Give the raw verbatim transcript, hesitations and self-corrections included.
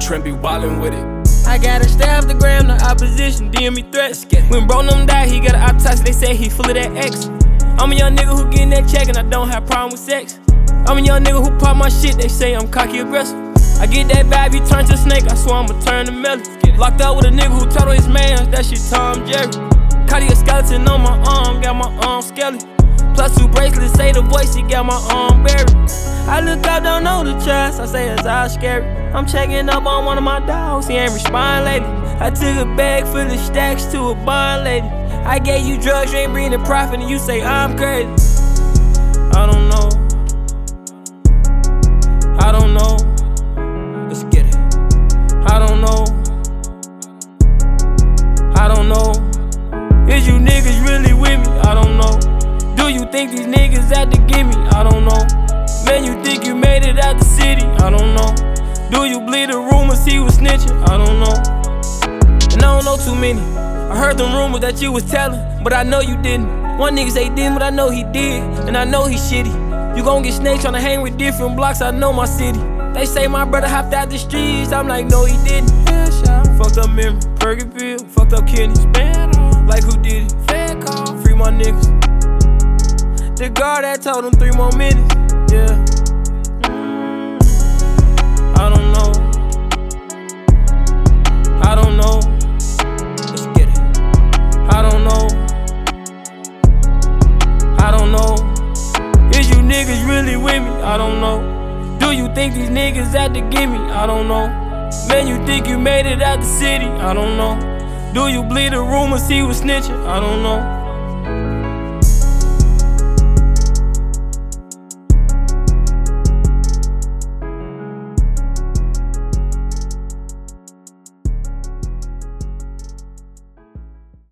Trent be wildin' with it. I gotta stab the gram, the opposition, D M me threats. When bro them die, he got an autopsy, they say he full of that X. I'm a young nigga who getting that check and I don't have problem with sex. I'm a young nigga who pop my shit, they say I'm cocky aggressive. I get that vibe, he turn to a snake, I swear I'ma turn to melon. Locked up with a nigga who told his man, that shit Tom Jerry. Caught a skeleton on my arm, got my arm skeleton. Plus two bracelets, say the voice, he got my arm buried. I look up, don't know the trust, I say it's all scary. I'm checking up on one of my dogs, he ain't respond lately. I took a bag full of stacks to a bond lady. I gave you drugs, you ain't bringing profit, and you say I'm crazy. I don't know. I don't know. Let's get it. I don't know. I don't know. Is you niggas really with me? I don't know. Do you think these niggas out to get me? I don't know. Man, you think you made it out the city? I don't know. Do you believe the rumors he was snitching? I don't know. And I don't know too many. I heard them rumors that you was telling, but I know you didn't. One nigga say didn't, but I know he did, and I know he shitty. You gon' get snaked tryna hang with different blocks, I know my city. They say my brother hopped out the streets, I'm like, no he didn't. Fucked up memory, Perky pill, fucked up kidneys. Like who did it? Fed call, free my niggas. The guard that told him three more minutes, yeah. I don't know. I don't know. Let's get it. I don't know. I don't know. Is you niggas really with me? I don't know. Do you think these niggas out to get me? I don't know. Man, you think you made it out the city? I don't know. Do you believe the rumors he was snitching? I don't know.